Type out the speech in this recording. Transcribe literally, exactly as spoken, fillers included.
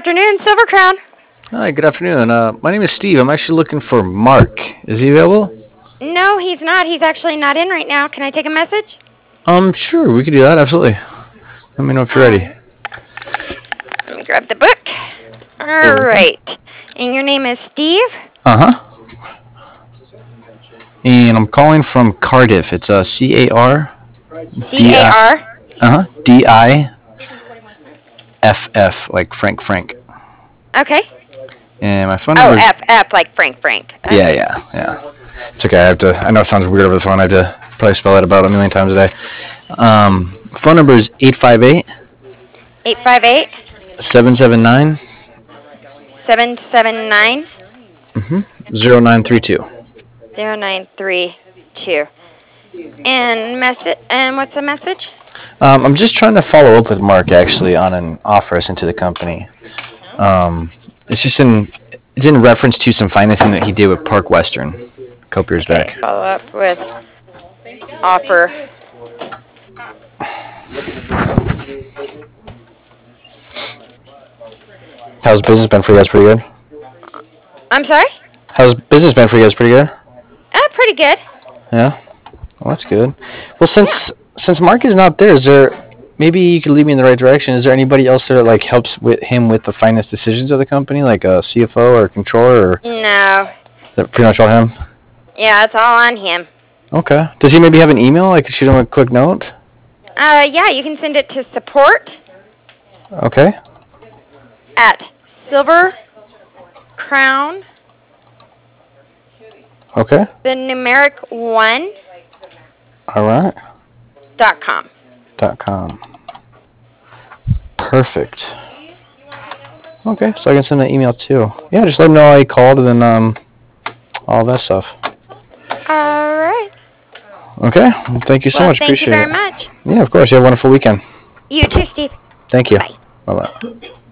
afternoon, Silver Crown. Hi, good afternoon. Uh, my name is Steve. I'm actually looking for Mark. Is he available? No, he's not. He's actually not in right now. Can I take a message? Um, sure, we could do that, absolutely. Let me know if you're ready. Um, let me grab the book. All right. And your name is Steve? Uh-huh. And I'm calling from Cardiff. It's uh, C A R C A R? Uh-huh. D I F F, like Frank Frank. Okay. And my phone Oh, number is... F, F, like Frank Frank. Okay. Yeah, yeah, yeah. It's okay, I have to... I know it sounds weird over the phone. I have to probably spell it about a million times a day. Um, phone number is eight five eight... eight five eight? seven seven nine... seven seven nine? Mm-hmm. zero nine three two. zero nine three two. And message. And what's the message? Um, I'm just trying to follow up with Mark, actually, on an offer I sent to the company. Um, it's just in... It's in reference to some financing that he did with Park Western a couple years Okay, back. follow up with offer. How's business been for you guys? Pretty good? I'm sorry? How's business been for you guys? Pretty good? Uh, pretty good. Yeah? Well, that's good. Well, since since Mark is not there, is there... Maybe you could lead me in the right direction. Is there anybody else that like helps with him with the finance decisions of the company, like a C F O or a controller, or No. is that pretty much all him? Yeah, it's all on him. Okay. Does he maybe have an email? I could shoot him a quick note. Uh, yeah, you can send it to support Okay. at Silver Crown, Okay. the numeric one All right. dot com. Dot com. Perfect. Okay, so I can send an email too. Yeah, just let him know I called and then um, all that stuff. All right. Okay. Well, thank you so Well, much. thank Appreciate you very it. much. Yeah, of course. You have a wonderful weekend. You too, Steve. Thank you. Bye. Bye bye.